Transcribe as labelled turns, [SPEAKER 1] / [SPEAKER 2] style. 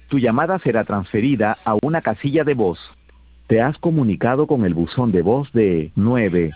[SPEAKER 1] Tu llamada será transferida a una casilla de voz. Te has comunicado con el buzón de voz de 9